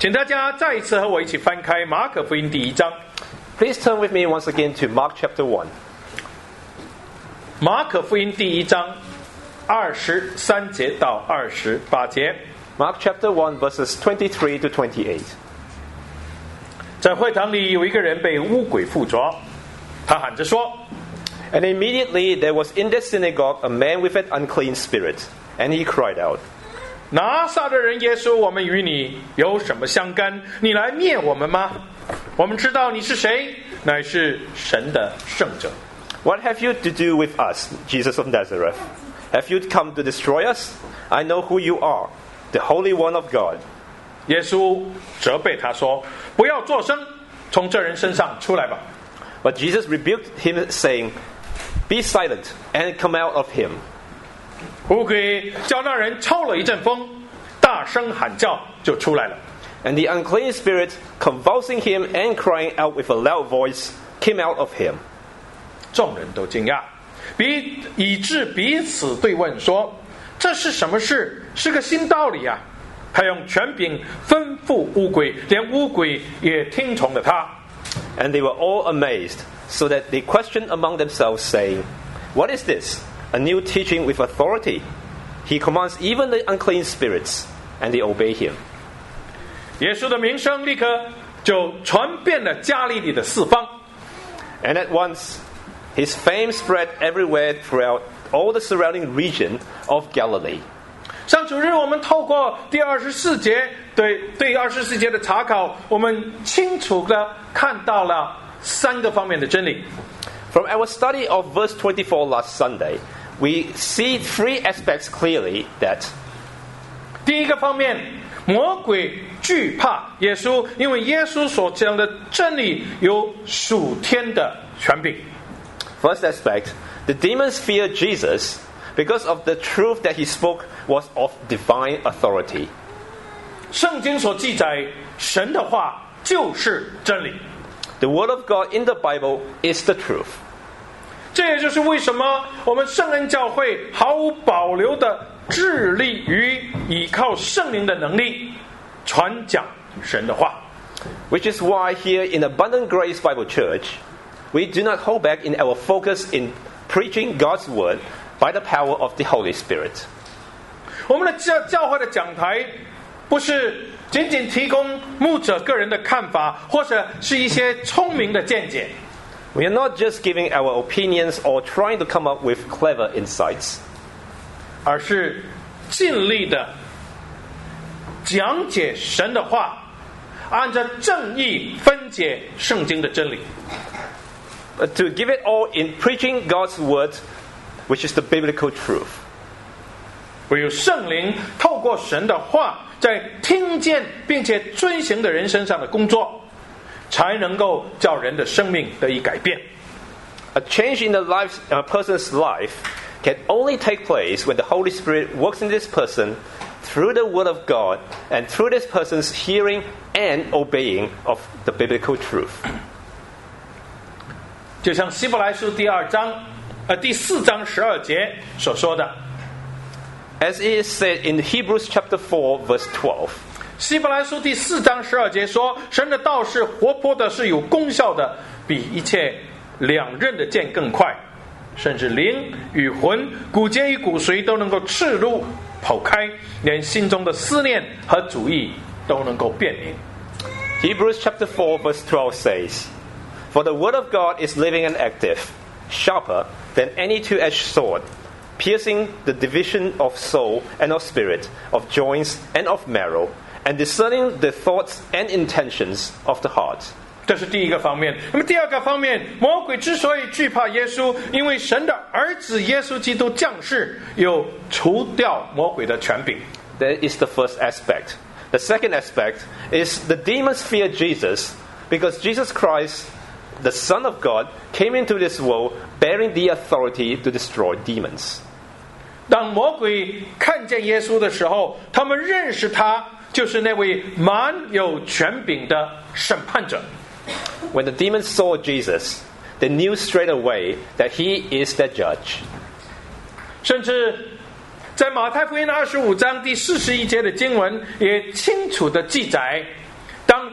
请大家再一次和我一起翻开马可福音第1章。 Please turn with me once again to Mark chapter 1. 马可福音第1章23节到28节。 Mark chapter 1 verses 23 to 28. 在会堂里有一个人被污鬼附着，他喊着说 And immediately there was in the synagogue a man with an unclean spirit, and he cried out, 拿撒勒人耶稣，我们与你有什么相干？你来灭我们吗？我们知道你是谁，乃是神的圣者。 What have you to do with us, Jesus of Nazareth? Have you come to destroy us? I know who you are, the Holy One of God. 耶稣责备他说：“不要作声，从这人身上出来吧。” But Jesus rebuked him, saying, Be silent, and come out of him. 污鬼叫那人抽了一阵风，大声喊叫，就出来了。 And the unclean spirit, convulsing him and crying out with a loud voice, came out of him. 众人都惊讶，以致彼此对问说：“这是什么事？是个新道理啊！”他用权柄吩咐污鬼，连污鬼也听从了他。 And they were all amazed, so that they questioned among themselves, saying, What is this? A new teaching with authority. He commands even the unclean spirits, and they obey him. 耶稣的名声立刻就传遍了加利利的四方。 And at once, his fame spread everywhere throughout all the surrounding region of Galilee. 上主日我们透过第24节对24节的查考，我们清楚的看到了3个方面的真理。 From our study of verse 24 last Sunday, we see 3 aspects clearly that 第一个方面，魔鬼惧怕耶稣，因为耶稣所讲的真理有属天的权柄。 First aspect, the demons fear Jesus because of the truth that he spoke was of divine authority. 圣经所记载，神的话就是真理。 The word of God in the Bible is the truth. 这也就是为什么我们圣恩教会毫无保留的致力于依靠圣灵的能力传讲神的话。 Which is why here in Abundant Grace Bible Church, we do not hold back in our focus in preaching God's word by the power of the Holy Spirit. 我们的教会的讲台不是仅仅提供牧者个人的看法，或者是一些聪明的见解， We are not just giving our opinions or trying to come up with clever insights, 而是尽力的讲解神的话，按照正义分解圣经的真理。 but to give it all in preaching God's word, which is the biblical truth. 唯有圣灵透过神的话，在听见并且遵行的人身上的工作，才能够叫人的生命得以改变。 A change in a person's life can only take place when the Holy Spirit works in this person through the Word of God and through this person's hearing and obeying of the biblical truth. 就像希伯来书第4章12节所说的， As it is said in Hebrews chapter 4 verse 12. 希伯来书第4章12节说，神的道是活泼的，是有功效的，比一切两刃的剑更快，甚至灵与魂、骨节与骨髓都能够刺入剖开，连心中的思念和主意都能够辨明。 Hebrews chapter 4 verse 12 says, For the word of God is living and active, sharper than any two-edged sword, piercing the division of soul and of spirit, of joints and of marrow, and discerning the thoughts and intentions of the heart. 这是第一个方面。那么第二个方面，魔鬼之所以惧怕耶稣，因为神的儿子耶稣基督降世，有除掉魔鬼的权柄。 That is the first aspect. The second aspect is the demons fear Jesus because Jesus Christ, the Son of God, came into this world bearing the authority to destroy demons. 当魔鬼看见耶稣的时候，他们认识他就是那位蛮有权柄的审判者。 When the demons saw Jesus, they knew straight away that he is the judge. 甚至在马太福音25章第41节的经文也清楚地记载，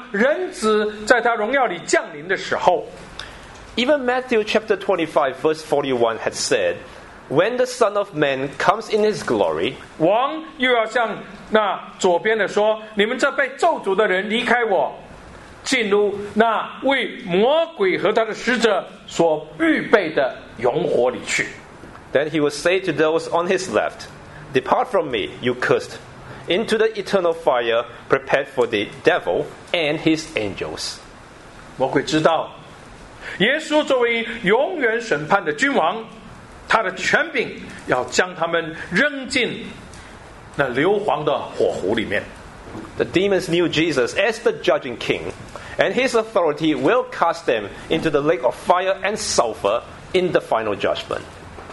人子在他荣耀里降临的时候， Even Matthew chapter 25 verse 41 had said, when the Son of Man comes in his glory, 王又要向那左边的说：你们这被咒诅的人离开我，进入那为魔鬼和他的使者所预备的永火里去。 then he will say to those on his left, depart from me, you cursed, into the eternal fire prepared for the devil and his angels. 魔鬼知道，耶稣作为永远审判的君王，他的权柄要将他们扔进那硫磺的火湖里面。 The demons knew Jesus as the judging king, and his authority will cast them into the lake of fire and sulfur in the final judgment.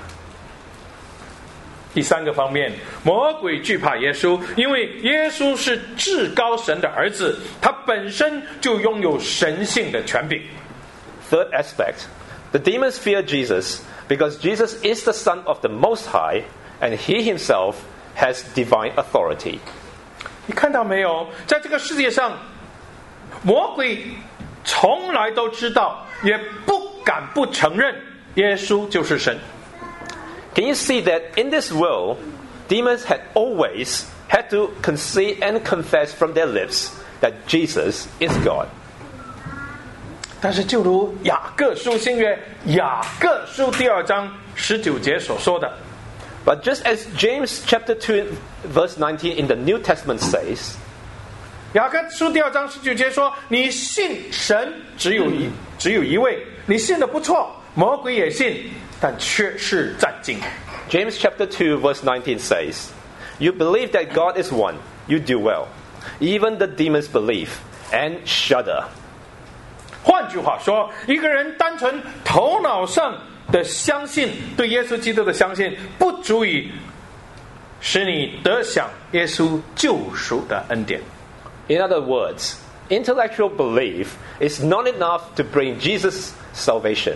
第三个方面，魔鬼惧怕耶稣，因为耶稣是至高神的儿子，他本身就拥有神性的权柄。 Third aspect, the demons fear Jesus because Jesus is the Son of the Most High, and he himself has divine authority. 你看到没有？在这个世界上，魔鬼从来都知道，也不敢不承认耶稣就是神。 Can you see that in this world, demons had always had to concede and confess from their lips that Jesus is God? 但是，就如雅各书新约雅各书第2章19节所说的， But just as James chapter 2 verse 19 in the New Testament says, 雅各书第2章19节说：“你信神只有一位，你信的不错，魔鬼也信，但却是战惊。” James chapter 2 verse 19 says, You believe that God is one, you do well. Even the demons believe and shudder. 换句话说，一个人单纯头脑上的相信，对耶稣基督的相信，不足以使你得享耶稣救赎的恩典。 In other words, intellectual belief is not enough to bring Jesus salvation.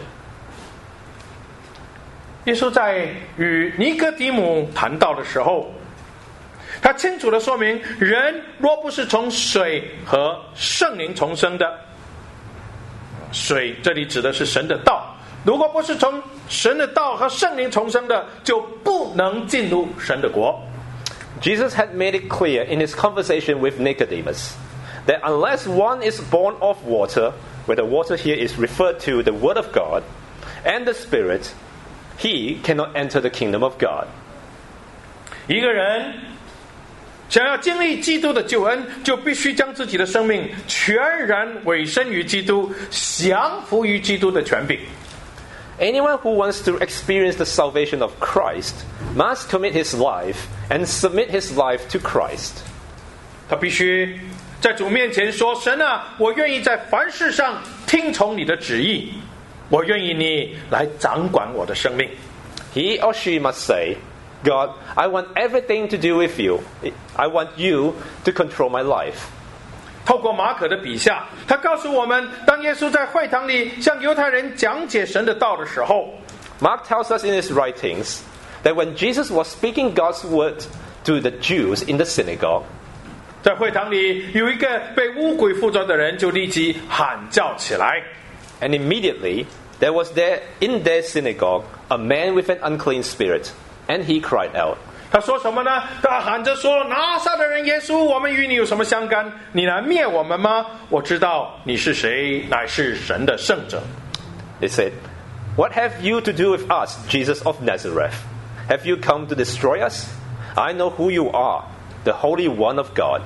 耶稣在与尼哥底母谈到的时候，他清楚地说明，人若不是从水和圣灵重生的，水这里指的是神的道，如果不是从神的道和圣灵重生的，就不能进入神的国。 Jesus had made it clear in his conversation with Nicodemus that unless one is born of water, where the water here is referred to the Word of God, and the Spirit, he cannot enter the kingdom of God. 一个人想要经历基督的救恩，就必须将自己的生命全然委身于基督，降服于基督的权柄。 Anyone who wants to experience the salvation of Christ must commit his life and submit his life to Christ. 他必须在主面前说：“神啊，我愿意在凡事上听从你的旨意，我愿意你来掌管我的生命。” He or she must say, God, I want everything to do with you. I want you to control my life. 透过马可的笔下，他告诉我们，当耶稣在会堂里向犹太人讲解神的道的时候， Mark tells us in his writings that when Jesus was speaking God's word to the Jews in the synagogue, 在会堂里有一个被污鬼附着的人，就立即喊叫起来。 and immediately there was there in their synagogue a man with an unclean spirit, and he cried out. 他说什么呢？他喊着说：“拿撒勒人耶稣，我们与你有什么相干？你来灭我们吗？我知道你是谁，乃是神的圣者。” They said, What have you to do with us, Jesus of Nazareth? Have you come to destroy us? I know who you are, the Holy One of God.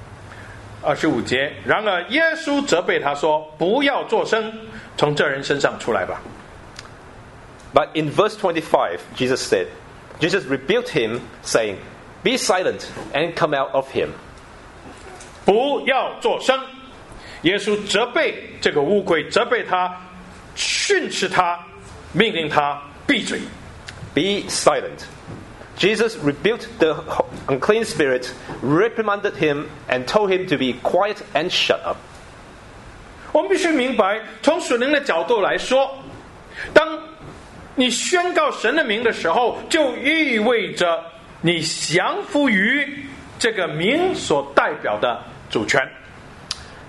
25节，然而耶稣责备他说：“不要作声，从这人身上出来吧。” But in verse 25, Jesus rebuked him, saying, Be silent and come out of him. 不要作声。耶稣责备这个污鬼，责备他，训斥他，命令他闭嘴。 Be silent. Jesus rebuked the unclean spirit, reprimanded him, and told him to be quiet and shut up. 我们必须明白，从属灵的角度来说，当你宣告神的名的时候，就意味着你降服于这个名所代表的主权。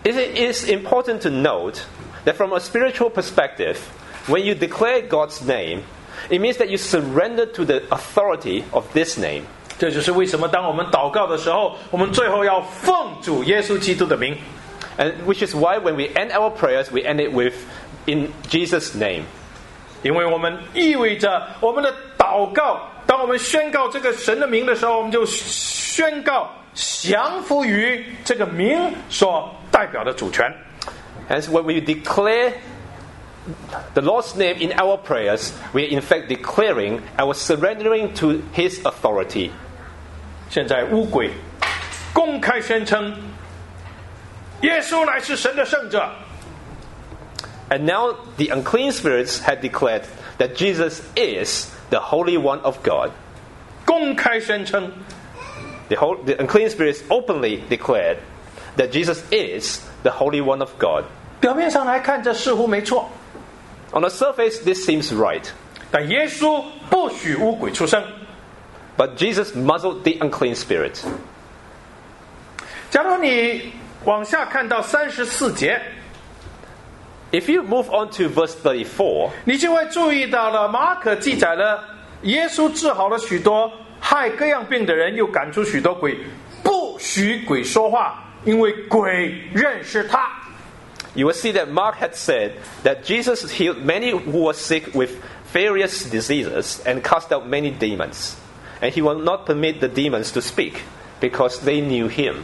It is important to note that from a spiritual perspective, when you declare God's name, it means that you surrender to the authority of this name. 这就是为什么当我们祷告的时候，我们最后要奉主耶稣基督的名。 And which is why when we end our prayers, we end it with in Jesus' name. 因为我们意味着我们的祷告，当我们宣告这个神的名的时候，我们就宣告降服于这个名所代表的主权。 Hence, when we declare the Lord's name in our prayers, we are in fact declaring our surrendering to His authority. 现在污鬼公开宣称，耶稣乃是神的圣者。 And now the unclean spirits had declared that Jesus is the Holy One of God. 公开宣称， The unclean spirits openly declared that Jesus is the Holy One of God. 表面上来看，这似乎没错， On the surface, this seems right. 但耶稣不许污鬼出声。 But Jesus muzzled the unclean spirit. 假如你往下看到34节， If you move on to verse 34, 你就会注意到了马可记载了耶稣治好了许多害各样病的人，又赶出许多鬼，不许鬼说话，因为鬼认识他。 you will see that Mark had said that Jesus healed many who were sick with various diseases and cast out many demons. And he will not permit the demons to speak because they knew him.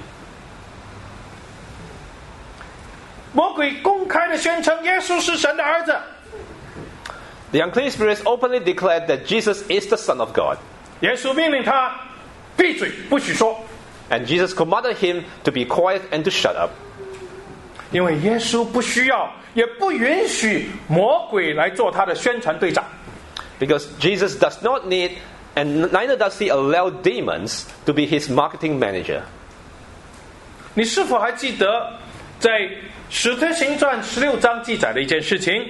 魔鬼公开的宣称耶稣是神的儿子， The unclean spirits openly declared that Jesus is the Son of God. 耶稣命令他闭嘴，不许说， And Jesus commanded him to be quiet and to shut up. 因为耶稣不需要，也不允许魔鬼来做他的宣传队长。 Because Jesus does not need, and neither does he allow demons to be his marketing manager. 你是否还记得在使徒行传16章记载的一件事情？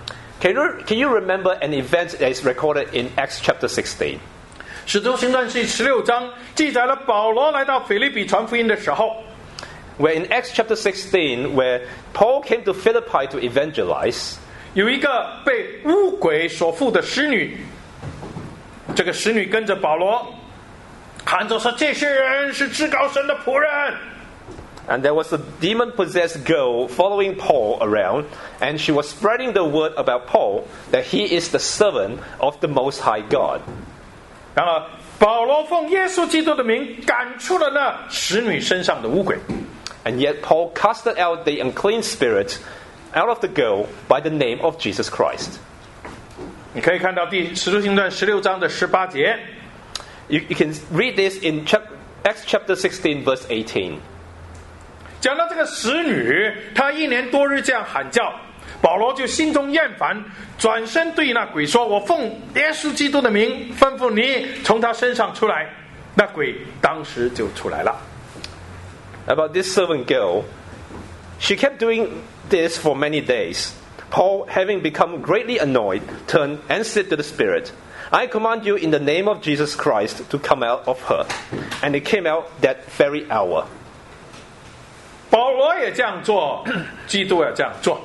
Can you remember an event that is recorded in Acts chapter 16? 使徒行传是16章记载了保罗来到腓立比传福音的时候， Where in Acts chapter 16, where Paul came to Philippi to evangelize, 有一个被污鬼所附的使女，这个使女跟着保罗喊着说：“这些人是至高神的仆人。” and there was a demon-possessed girl following Paul around, and she was spreading the word about Paul that he is the servant of the Most High God. 然而，保罗奉耶稣基督的名赶出了那使女身上的污鬼。 And yet Paul casted out the unclean spirit out of the girl by the name of Jesus Christ. 你可以看到使徒行传16章的18节， You can read this in Acts chapter 16, verse 18. 讲到这个使女，她1年多日这样喊叫，保罗就心中厌烦，转身对那鬼说：“我奉耶稣基督的名吩咐你从他身上出来。”那鬼当时就出来了。 About this servant girl, she kept doing this for many days. Paul, having become greatly annoyed, turned and said to the spirit, I command you in the name of Jesus Christ to come out of her. And it came out that very hour. 保罗也这样做，基督也这样做。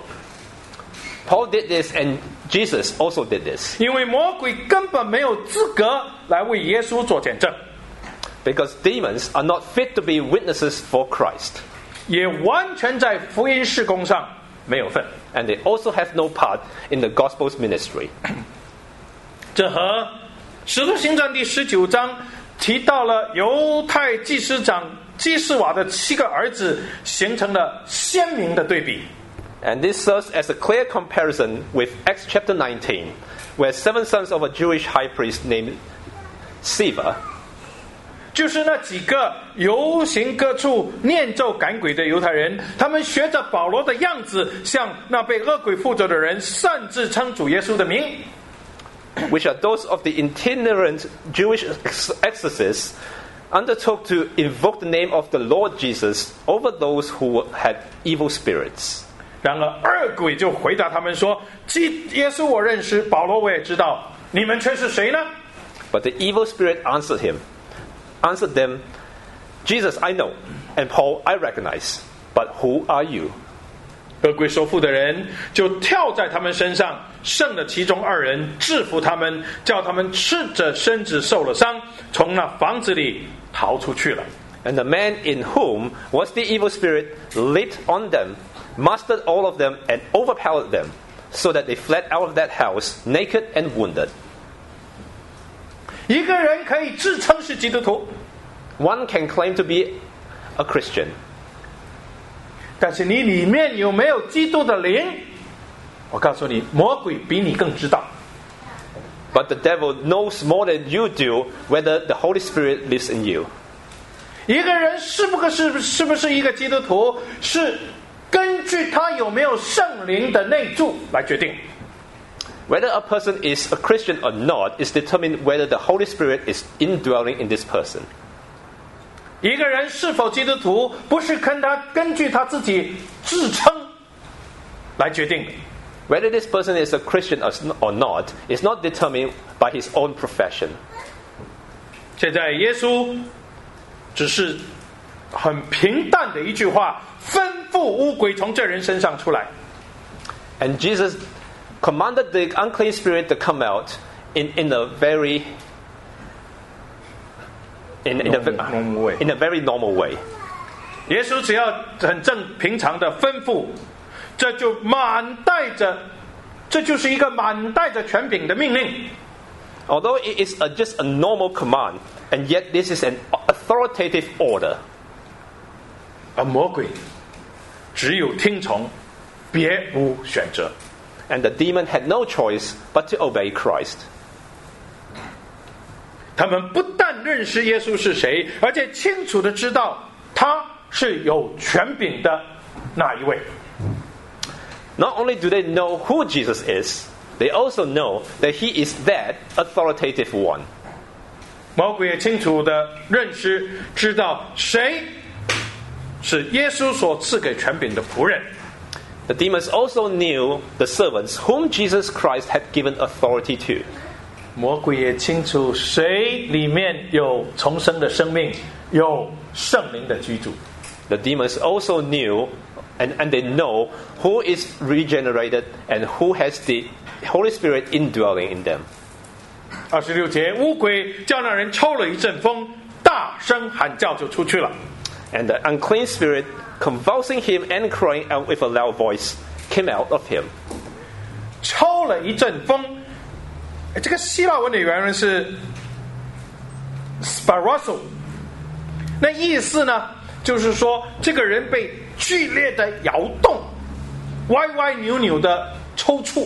Paul did this and Jesus also did this. 因为魔鬼根本没有资格来为耶稣做见证， Because demons are not fit to be witnesses for Christ. 也完全在福音事工上没有份。 And they also have no part in the gospel's ministry. 这和使徒行传第19章提到了犹太祭司长基士瓦的7个儿子形成了鲜明的对比。 And this serves as a clear comparison with Acts chapter 19, where 7 sons of a Jewish high priest named Sceva, 就是那几个游行各处念咒赶鬼的犹太人，他们学着保罗的样子，向那被恶鬼附着的人擅自称主耶稣的名。 which are those of the itinerant Jewish exorcists, undertook to invoke the name of the Lord Jesus over those who had evil spirits. 然而恶鬼就回答他们说：“耶稣我认识，保罗我也知道，你们却是谁呢？” But the evil spirit answered them, Jesus I know, and Paul I recognize. but who are you?” 恶鬼所附的人就跳在他们身上，胜了其中2人，制服他们，叫他们赤着身子受了伤，从那房子里逃出去了。 And the man in whom was the evil spirit lit on them, mastered all of them, and overpowered them, so that they fled out of that house, naked and wounded. 一个人可以自称是基督徒， One can claim to be a Christian, 但是你里面有没有基督的灵？我告诉你，魔鬼比你更知道。 but the devil knows more than you do whether the Holy Spirit lives in you. 一个人是不是一个基督徒，是根据他有没有圣灵的内住来决定。 Whether a person is a Christian or not is determined whether the Holy Spirit is indwelling in this person. 一个人是否基督徒，不是根据他自己自称来决定的。 Whether this person is a Christian or not is not determined by his own profession. 现在耶稣只是很平淡的一句话，吩咐污鬼从这人身上出来。 And Jesus commanded the unclean spirit to come out in a very normal way. 耶稣只要很平常的吩咐，这就是一个满带着权柄的命令。 Although it is just a normal command, and yet this is an authoritative order. 而魔鬼只有听从，别无选择。 And the demon had no choice but to obey Christ. 他们不但认识耶稣是谁，而且清楚的知道他是有权柄的那一位。 Not only do they know who Jesus is, they also know that he is that authoritative one. 魔鬼也清楚的认识知道谁是耶稣所赐给权柄的仆人。 The demons also knew the servants whom Jesus Christ had given authority to. 魔鬼也清楚谁里面有重生的生命，有圣灵的居住。 The demons also knew and they know who is regenerated and who has the Holy Spirit indwelling in them. 26节，污鬼叫那人抽了一阵风，大声喊叫就出去了。 And the unclean spirit, convulsing him and crying out with a loud voice, came out of him. 抽了一阵风，这个希腊文的原文是 sparazo， 那意思呢，就是说这个人被剧烈的摇动，歪歪扭扭的抽搐。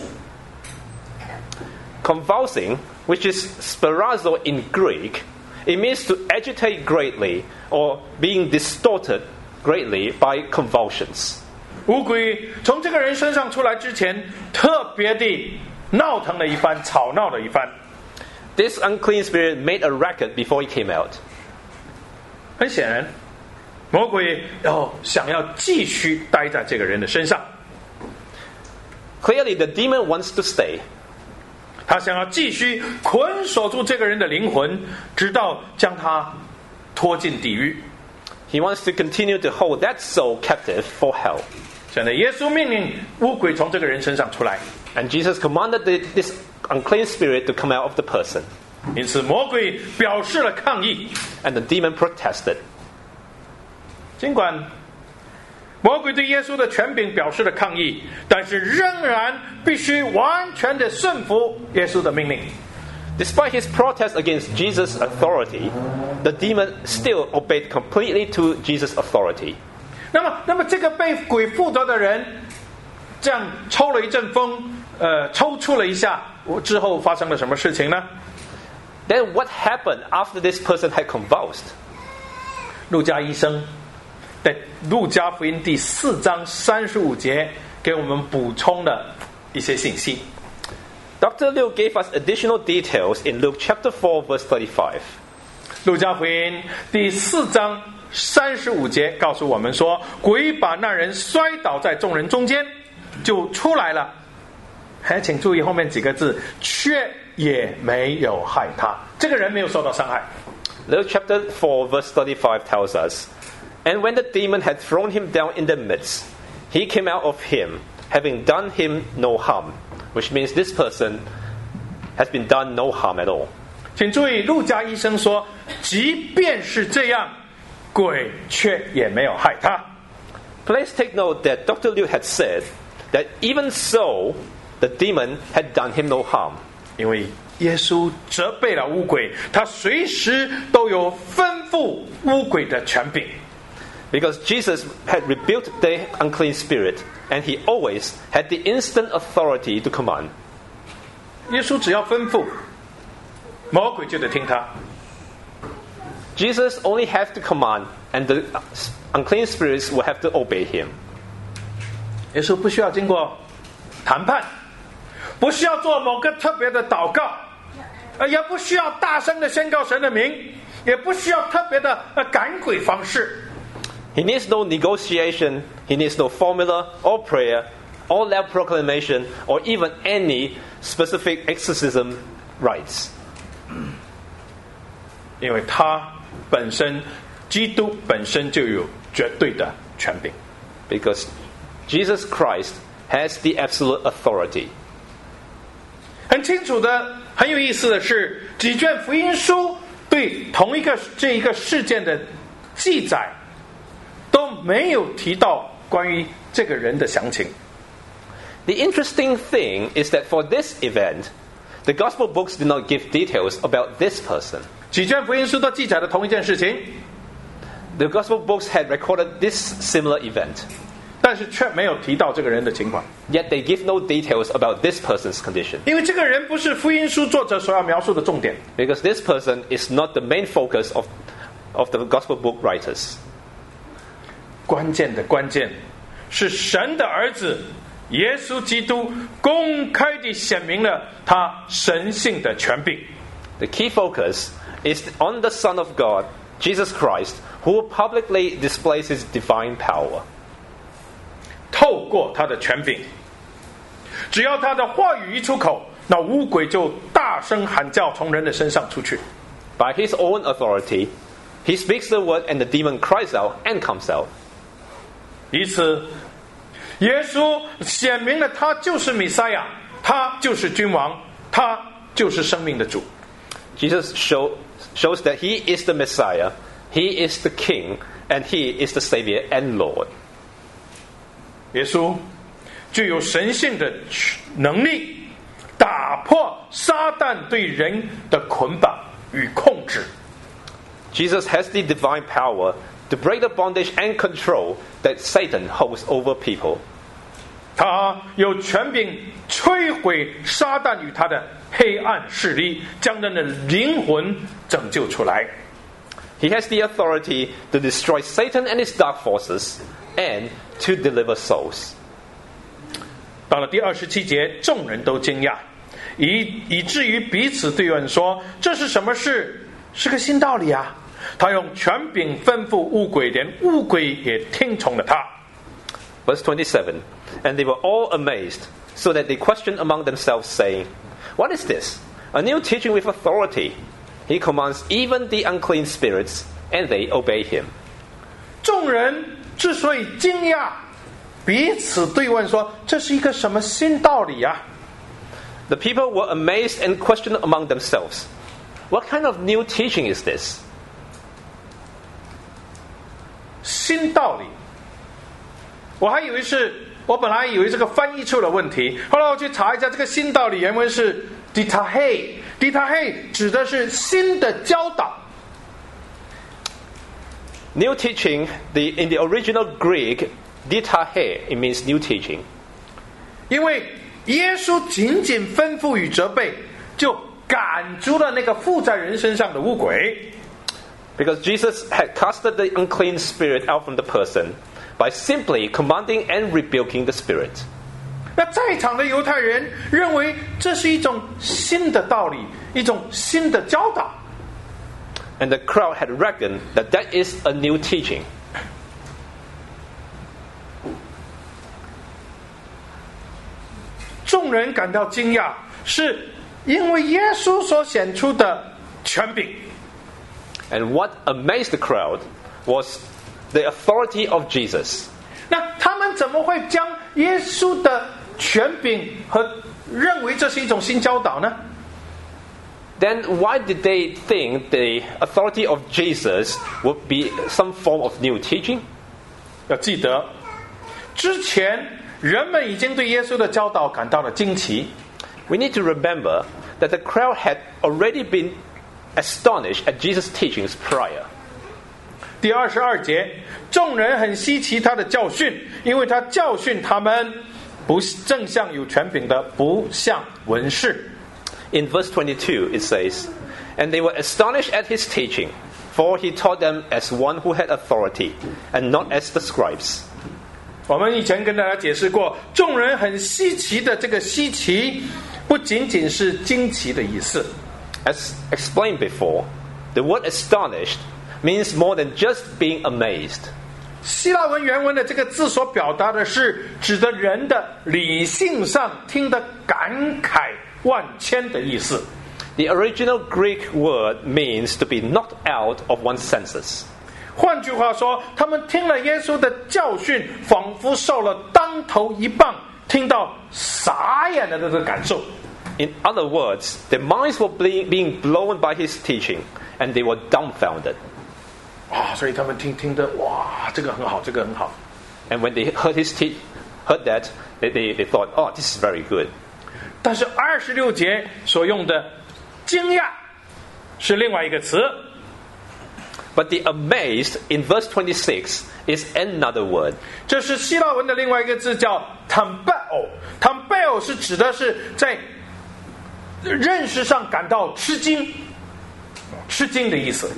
Convulsing, which is sparazo in Greek, it means to agitate greatly or being distorted greatly by convulsions. 乌鬼从这个人身上出来之前，特别地闹腾了一番，吵闹了一番。 This unclean spirit made a racket before he came out. 很显然，魔鬼想要继续待在这个人的身上， Clearly, the demon wants to stay. 他想要继续捆锁住这个人的灵魂，直到将他拖进地狱。 He wants to continue to hold that soul captive for hell. 现在耶稣命令污鬼从这个人身上出来， And Jesus commanded this unclean spirit to come out of the person. 因此魔鬼表示了抗议。 And the demon protested. 尽管魔鬼对耶稣的权柄表示了抗议，但是仍然必须完全的顺服耶稣的命令。 Despite his protest against Jesus' authority, the demon still obeyed completely to Jesus' authority. 那么这个被鬼附着的人，这样抽了一阵风，抽搐了一下，之后发生了什么事情呢？ Then what happened after this person had convulsed? 路加医生在路加福音第4章35节给我们补充了一些信息。 Dr. Liu gave us additional details in Luke chapter 4, verse 35. 路加福音第4章35节告诉我们说，鬼把那人摔倒在众人中间，就出来了。请注意后面几个字，却也没有害他。这个人没有受到伤害。 Luke chapter 4, verse 35 tells us, And when the demon had thrown him down in the midst, he came out of him, having done him no harm, which means this person has been done no harm at all. 请注意，路加医生说，即便是这样，鬼却也没有害他。 Please take note that Dr. Liu had said that even so, the demon had done him no harm. 因为耶稣责备了污鬼，他随时都有吩咐污鬼的权柄。 Because Jesus had rebuked the unclean spirit, and he always had the instant authority to command. 耶稣只要吩咐，魔鬼就得听他。 Jesus only have to command, and the unclean spirits will have to obey him. 耶稣不需要经过谈判，不需要做某个特别的祷告，也不需要大声的宣告神的名，也不需要特别的赶鬼方式。 He needs no negotiation, he needs no formula or prayer, or loud proclamation, or even any specific exorcism rites. 因为他本身，基督本身就有绝对的权柄。 Because Jesus Christ has the absolute authority. 很清楚的，很有意思的是，几卷福音书对同一个这一个事件的记载都没有提到关于这个人的详情。 The interesting thing is that for this event, the gospel books did not give details about this person. 几卷福音书都记载了同一件事情， The gospel books had recorded this similar event, 但是却没有提到这个人的情况， yet they give no details about this person's condition. 因为这个人不是福音书作者所要描述的重点。 Because this person is not the main focus of the gospel book writers. 关键的关键是神的儿子耶稣基督公开地显明了他神性的权柄。 The key focus is on the Son of God, Jesus Christ, who publicly displays his divine power. 透过他的权柄，只要他的话语一出口，那污鬼就大声喊叫，从人的身上出去。 By his own authority, he speaks the word and the demon cries out and comes out. 以此，耶稣显明了他就是弥赛亚，他就是君王，他就是生命的主。 Jesus shows that he is the Messiah, he is the King, and he is the Savior and Lord. 耶稣具有神性的能力，打破撒旦对人的捆绑与控制。 Jesus has the divine power to break the bondage and control that Satan holds over people. 他有权柄摧毁撒旦与他的黑暗势力，将人的灵魂拯救出来。 He has the authority to destroy Satan and his dark forces and to deliver souls. 到了第27节，众人都惊讶，以至于彼此对问说：“这是什么事？是个新道理啊！”他用权柄吩咐污鬼，连污鬼也听从了他。 Verse 27, and they were all amazed, so that they questioned among themselves, saying, What is this? A new teaching with authority. He commands even the unclean spirits, and they obey him. 众人之所以惊讶，彼此对问说：“这是一个什么新道理啊？” The people were amazed and questioned among themselves, What kind of new teaching is this? 新道理，我本来以为这个翻译出了问题，后来我去查一下，这个新道理原文是 ditahei 指的是新的教导。 New teaching, in the original Greek, ditahe, it means new teaching. 因为耶稣仅仅吩咐与责备，就赶逐了那个附在人身上的污鬼。 Because Jesus had casted the unclean spirit out from the person by simply commanding and rebuking the spirit. 那在场的犹太人认为这是一种新的道理，一种新的教导。 And the crowd had reckoned that that is a new teaching. 众人感到惊讶，是因为耶稣所显出的权柄。 And what amazed the crowd was the authority of Jesus. 那他们怎么会将耶稣的权柄和认为这是一种新教导呢？ Then why did they think the authority of Jesus would be some form of new teaching? 要记得，之前人们已经对耶稣的教导感到了惊奇。 We need to remember that the crowd had already been astonished at Jesus' teachings prior. 第22节，众人很稀奇他的教训，因为他教训他们不正像有权柄的，不像文士。 In verse 22, it says, "And they were astonished at his teaching, for he taught them as one who had authority, and not as the scribes." 我们以前跟大家解释过，众人很稀奇的这个稀奇，不仅仅是惊奇的意思。 As explained before, the word astonished means more than just being amazed. 希腊文原文的这个字所表达的是指的人的理性上听得感慨万千的意思。 The original Greek word means to be knocked out of one's senses. 换句话说，他们听了耶稣的教训，仿佛受了当头一棒，听到傻眼的这个感受。 In other words, their minds were being blown by his teaching, and they were dumbfounded. 所以他们听得哇，这个很好，这个很好。 And when they heard heard that, they thought, "Oh, this is very good." 但是26节所用的惊讶是另外一个词。 But the amazed in verse 26 is another word. 这是希腊文的另外一个字叫 tambeo。tambeo 是指的是在认识上感到吃惊的意思。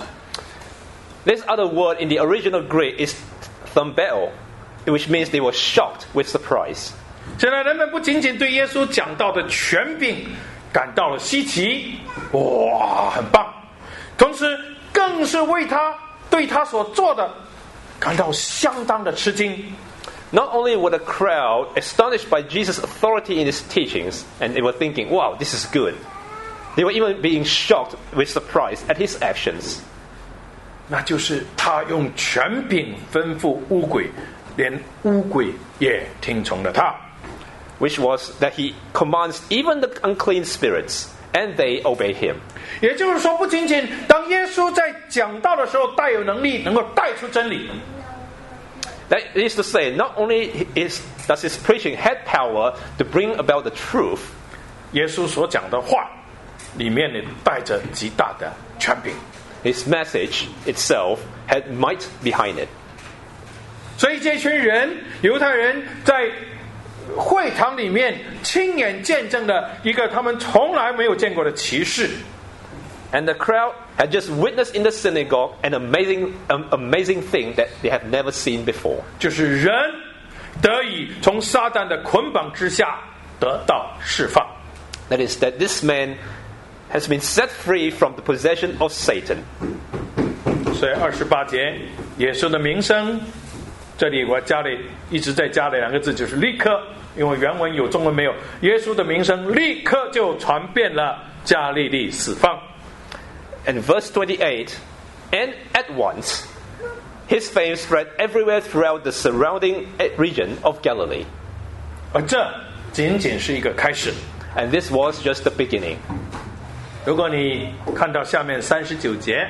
This other word in the original Greek is thambeo, which means they were shocked with surprise. 现在人们不仅仅对耶稣讲道的权柄感到了稀奇，哇，很棒，同时更是为他对他所做的感到相当的吃惊。 Not only were the crowd astonished by Jesus' authority in his teachings, and they were thinking, "Wow, this is good." They were even being shocked with surprise at his actions. 那就是他用权柄吩咐污鬼，连污鬼也听从了他。 Which was that he commands even the unclean spirits, and they obey him. 也就是说，不仅仅当耶稣在讲道的时候带有能力，能够带出真理。 That is to say, not only does his preaching have power to bring about the truth, 耶稣所讲的话里面呢，带着极大的权柄。 his message itself had might behind it. 所以这群人，犹太人在会堂里面亲眼见证了一个他们从来没有见过的奇事。 And the crowd had just witnessed in the synagogue an amazing thing that they had never seen before. 就是人得以从撒旦的捆绑之下得到释放。 That is, that this man has been set free from the possession of Satan. 所以28节，耶稣的名声，这里我一直在加了两个字，就是立刻，因为原文有，中文没有。耶稣的名声立刻就传遍了加利利四方。 And verse 28, and at once, his fame spread everywhere throughout the surrounding region of Galilee. 而这仅仅是一个开始。 And this was just the beginning. 如果你看到下面39节，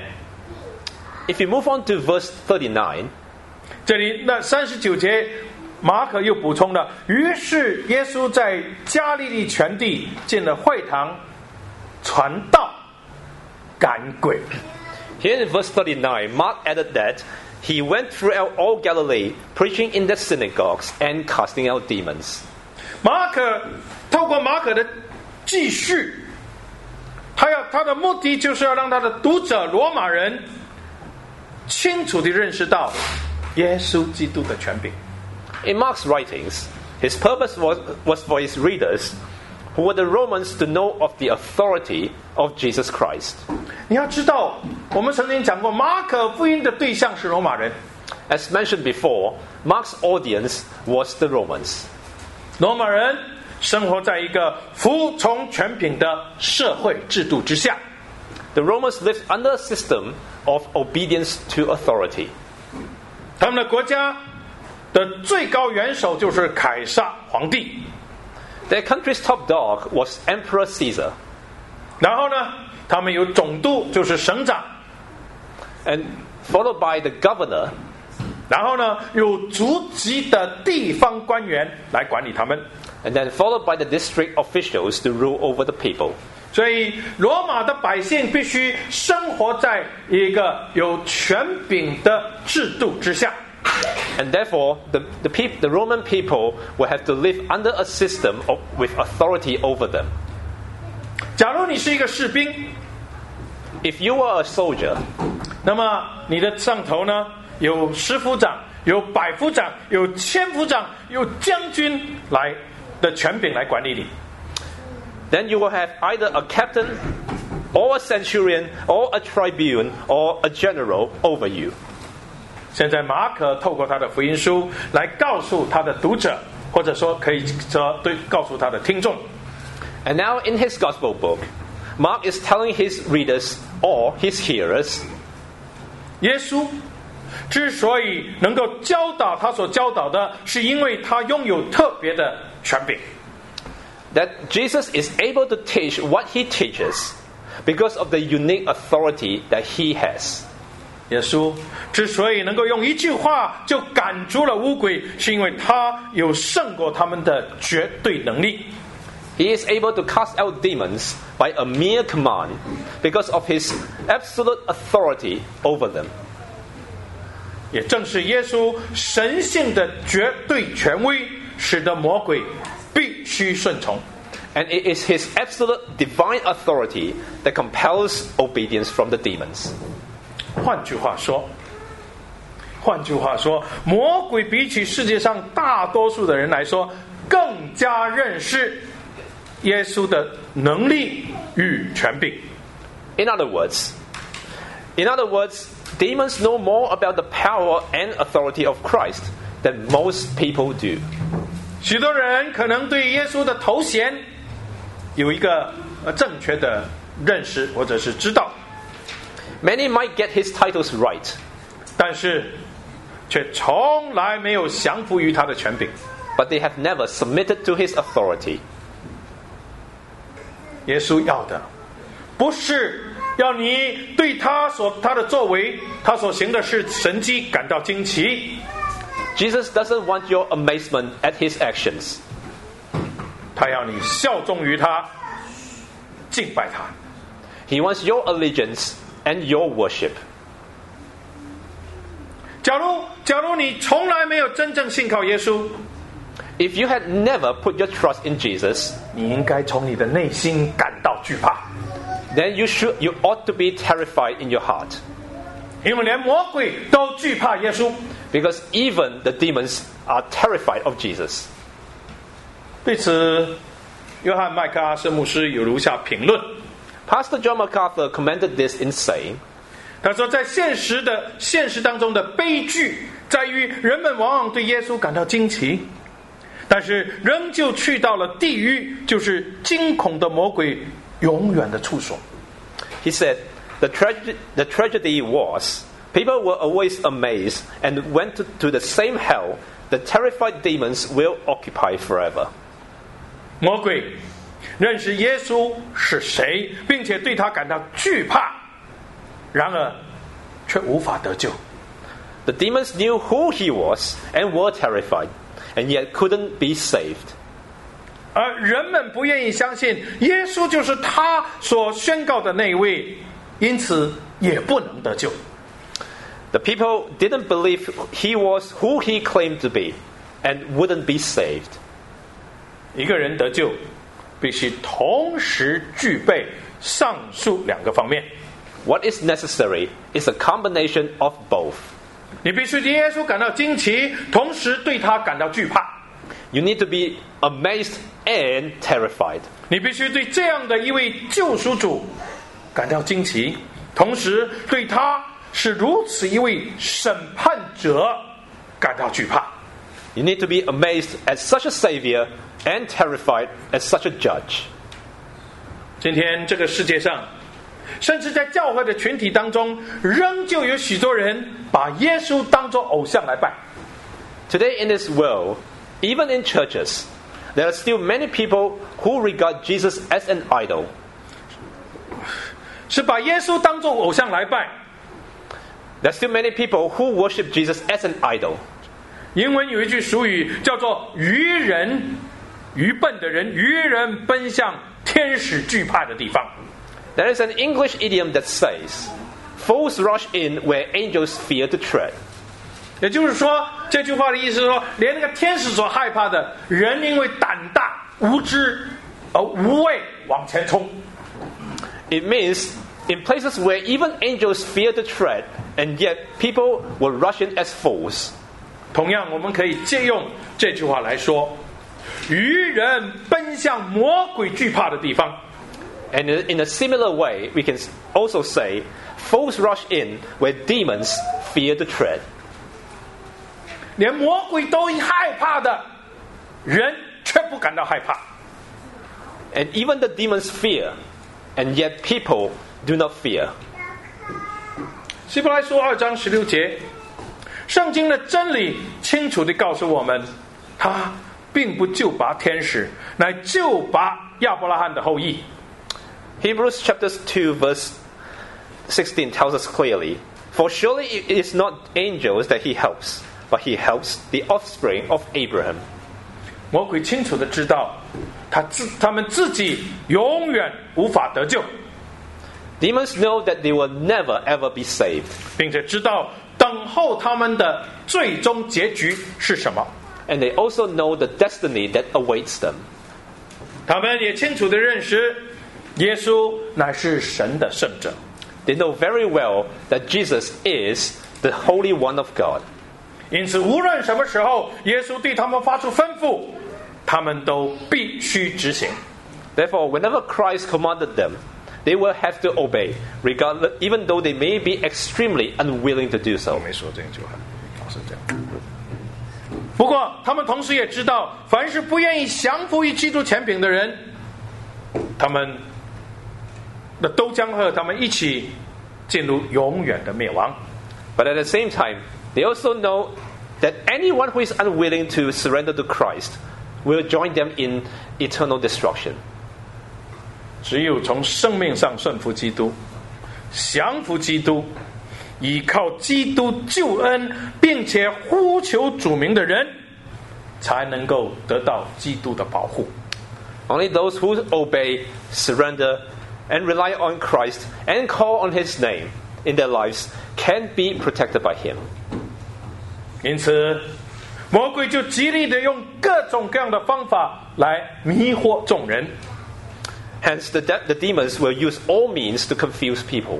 If you move on to verse 39, 这里那39节，马可又补充了，于是耶稣在加利利全地进了会堂，传道，赶鬼。 here in verse 39, Mark added that he went throughout all Galilee, preaching in the synagogues and casting out demons. 透过马可的记叙，他的目的就是要让他的读者罗马人清楚地认识到耶稣基督的权柄。 In Mark's writings, his purpose was for his readers, who were the Romans, to know of the authority of Jesus Christ. 你要知道，我们曾经讲过，马可福音的对象是罗马人。 As mentioned before, Mark's audience was the Romans. 罗马人生活在一个服从权柄的社会制度之下。 The Romans lived under a system of obedience to authority. 他们的国家的最高元首就是凯撒皇帝。 Their country's top dog was Emperor Caesar. 然后呢，他们有总督，就是省长。 And followed by the governor. 然后呢，有逐级的地方官员来管理他们。 And then followed by the district officials to rule over the people. 所以罗马的百姓必须生活在一个有权柄的制度之下。 And therefore, the Roman people will have to live under a system with authority over them. 假如你是一个士兵， If you are a soldier, 那么你的上头呢，有十夫长，有百夫长，有千夫长，有将军来的权柄来管理你。 then you will have either a captain, or a centurion, or a tribune, or a general over you. 现在马可透过他的福音书来告诉他的读者，或者说可以说对告诉他的听众。 And now in his gospel book, Mark is telling his readers or his hearers, 耶稣之所以能够教导他所教导的，是因为他拥有特别的权柄。 that Jesus is able to teach what he teaches because of the unique authority that he has. 耶稣之所以能够用一句话就赶出了污鬼，是因为他有胜过他们的绝对能力。 He is able to cast out demons by a mere command because of his absolute authority over them. 也正是耶稣神性的绝对权威，使得魔鬼必须顺从。 And it is his absolute divine authority that compels obedience from the demons. 换句话说，魔鬼比起世界上大多数的人来说，更加认识耶稣的能力与权柄。 In other words, demons know more about the power and authority of Christ than most people do. 许多人可能对耶稣的头衔有一个正确的认识或者是知道， Many might get his titles right, 但是却从来没有降服于他的权柄。 but they have never submitted to his authority. 耶稣要的不是要你对他的作为，他所行的是神迹感到惊奇， Jesus doesn't want your amazement at his actions. 他要你效忠于他，敬拜他。 He wants your allegiance and your worship. 假如你从来没有真正信靠耶稣， If you had never put your trust in Jesus, 你应该从你的内心感到惧怕， then you ought to be terrified in your heart, 因为连魔鬼都惧怕耶稣。 because even the demons are terrified of Jesus. 对此，约翰麦克阿瑟牧师有如下评论。 Pastor John MacArthur commented this in saying, 他说，在现实当中的悲剧在于，人们往往对耶稣感到惊奇，但是仍旧去到了地狱，就是惊恐的魔鬼永远的处所。 he said, the tragedy was, people were always amazed and went to the same hell the terrified demons will occupy forever. 魔鬼认识耶稣是谁，并且对他感到惧怕，然而却无法得救。 The demons knew who he was and were terrified, and yet couldn't be saved. 而人们不愿意相信耶稣就是他所宣告的那一位，因此也不能得救。 The people didn't believe he was who he claimed to be, and wouldn't be saved. 一个人得救，必须同时具备上述两个方面。 What is necessary is a combination of both. 你必须对耶稣感到惊奇，同时对他感到惧怕。 You need to be amazed and terrified. 你必须对这样的一位救赎主感到惊奇，同时对他是如此一位审判者感到惧怕。 You need to be amazed at such a Savior and terrified at such a judge. 今天这个世界上甚至在教会的群体当中，仍旧有许多人把耶稣当作偶像来拜。 Today in this world, even in churches, there are still many people who regard Jesus as an idol. 是把耶稣当作偶像来拜。 There are still many people who worship Jesus as an idol. 英文有一句俗语叫做愚笨的人，愚人奔向天使惧怕的地方。 There is an English idiom that says, "Fools rush in where angels fear to tread." 也就是说，这句话的意思是说，连那个天使所害怕的人，因为胆大无知而无畏往前冲。 It means in places where even angels fear to tread, and yet people will rush in as fools. 同样，我们可以借用这句话来说，愚人奔向魔鬼惧怕的地方。 And in a similar way, we can also say, fools rush in where demons fear to tread. 连魔鬼都害怕的人，却不感到害怕。 And even the demons fear, and yet people do not fear. 希伯来书2章16节，圣经的真理清楚地告诉我们，他并不救拔天使，乃救拔亚伯拉罕的后裔。 Hebrews chapter 2 verse 16 tells us clearly, "For surely it is not angels that he helps, but he helps the offspring of Abraham." 魔鬼清楚地知道，他们自己永远无法得救， Demons know that they will never ever be saved. 并且知道等候他们的最终结局是什么。 And they also know the destiny that awaits them. 他们也清楚地认识，耶稣乃是神的圣者。 They know very well that Jesus is the Holy One of God. 因此，无论什么时候，耶稣对他们发出吩咐，他们都必须执行。 Therefore, whenever Christ commanded them, they will have to obey, regardless, even though they may be extremely unwilling to do so. 没说这句话，老是这样。不过，他们同时也知道，凡是不愿意降服于基督权柄的人，他们都将和他们一起进入永远的灭亡。 But at the same time, they also know that anyone who is unwilling to surrender to Christ will join them in eternal destruction. 只有从生命上顺服基督，降服基督，依靠基督救恩，并且呼求主名的人，才能够得到基督的保护。 Only those who obey, surrender, and rely on Christ and call on His name in their lives can be protected by Him. 因此，魔鬼就极力的用各种各样的方法来迷惑众人。 Hence, the demons will use all means to confuse people.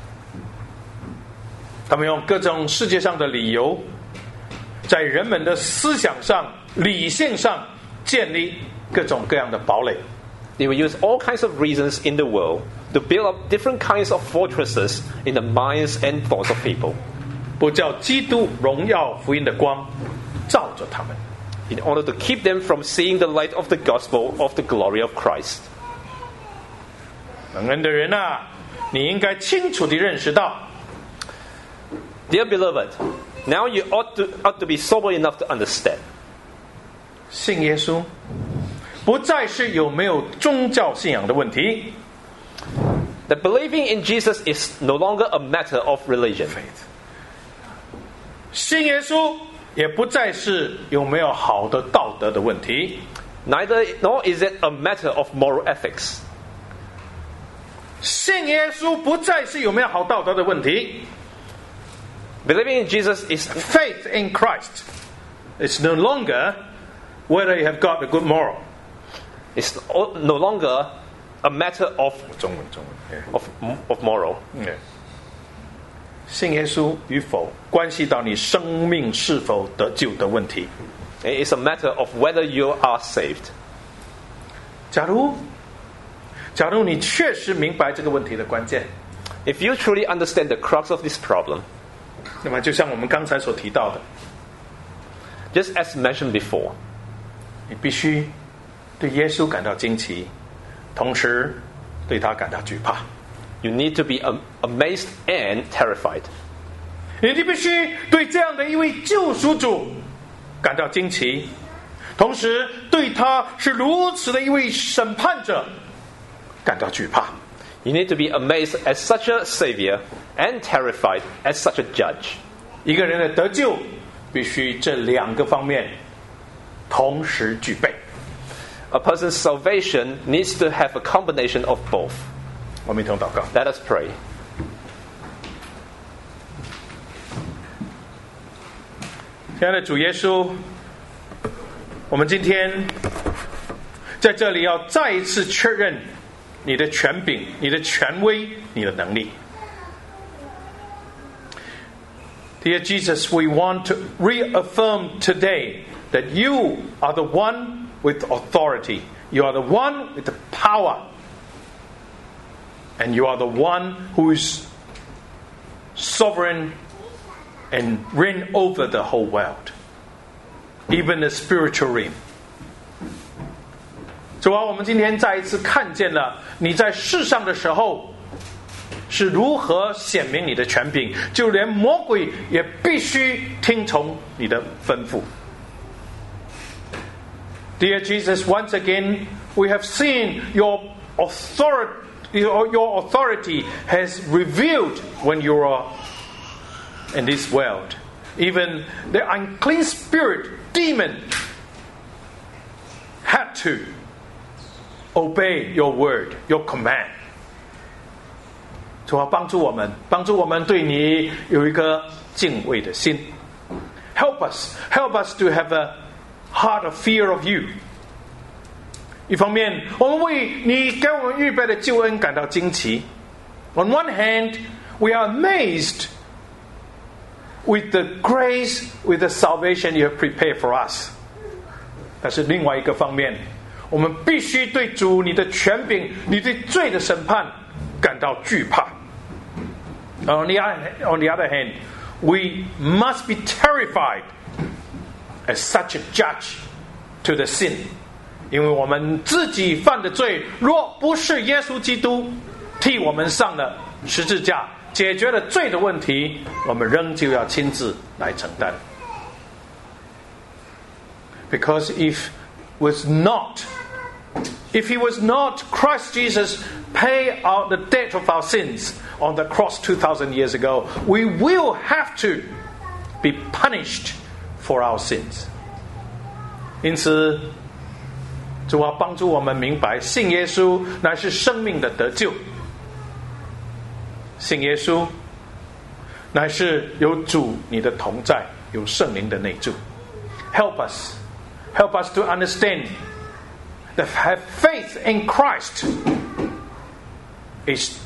他们用各种世界上的理由，在人们的思想上、理性上建立各种各样的堡垒。 They will use all kinds of reasons in the world to build up different kinds of fortresses in the minds and thoughts of people, 不叫基督荣耀福音的光照着他们。 in order to keep them from seeing the light of the gospel of the glory of Christ. 蒙恩的人啊，你应该清楚地认识到， Dear beloved, now you ought to be sober enough to understand. 信耶稣不再是有没有宗教信仰的问题。 That believing in Jesus is no longer a matter of religion. 信耶稣也不再是有没有好的道德的问题。 Nor is it a matter of moral ethics. 信耶稣不再是有没有好道德的问题。 Believing in Jesus is Faith in Christ is no longer whether you have got a good moral. no longer a matter of 中文 of moral. 信耶稣与否关系到你生命是否得救的问题。 It is a matter of whether you are saved. 假如你确实明白这个问题的关键， If you truly understand the crux of this problem, 那么就像我们刚才所提到的， just as mentioned before, 你必须对耶稣感到惊奇，同时对他感到惧怕。 You need to be amazed and terrified. 你必须对这样的一位救赎主感到惊奇，同时对他是如此的一位审判者感到惧怕。 You need to be amazed at such a Savior and terrified at such a judge. 一个人的得救必须这两个方面同时具备。 A person's salvation needs to have a combination of both. 我们一同祷告。 Let us pray. 亲爱的主耶稣，我们今天在这里要再一次确认你的权柄、你的权威、你的能力。Dear Jesus, we want to reaffirm today that you are the one with authority. You are the one with the power. And you are the one who is sovereign and reign over the whole world, even the spiritual realm. 主啊，我们今天再一次看见了你在世上的时候是如何显明你的权柄，就连魔鬼也必须听从你的吩咐。Dear Jesus, once again, we have seen your authority has revealed when you are in this world. Even the unclean spirit, demon, had to obey your word, your command. 主啊，帮助我们对你有一个敬畏的心。Help us to have a heart of fear of you. 一方面，我们为你给我们预备的救恩感到惊奇。On one hand, we are amazed with the grace, with the salvation you have prepared for us. 但是另外一个方面，我们必须对主你的权柄、你对罪的审判感到惧怕。On the other hand, we must be terrified as such a judge to the sin. 因为我们自己犯的罪，若不是耶稣基督替我们上了十字架，解决了罪的问题，我们仍旧要亲自来承担。Because if he was not Christ Jesus pay out the debt of our sins on the cross 2,000 years ago, we will have to be punished for our sins. 因此，主啊，帮助我们明白，信耶稣乃是生命的得救。信耶稣乃是有主你的同在，有圣灵的内住。Help us to understand that have faith in Christ is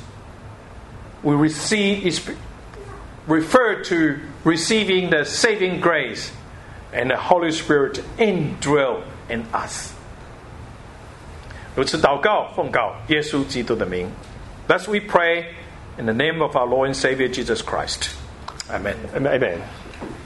referred to receiving the saving grace and the Holy Spirit indwell in us. 如此祷告，奉告耶稣基督的名。Thus we pray in the name of our Lord and Savior Jesus Christ. Amen. Amen.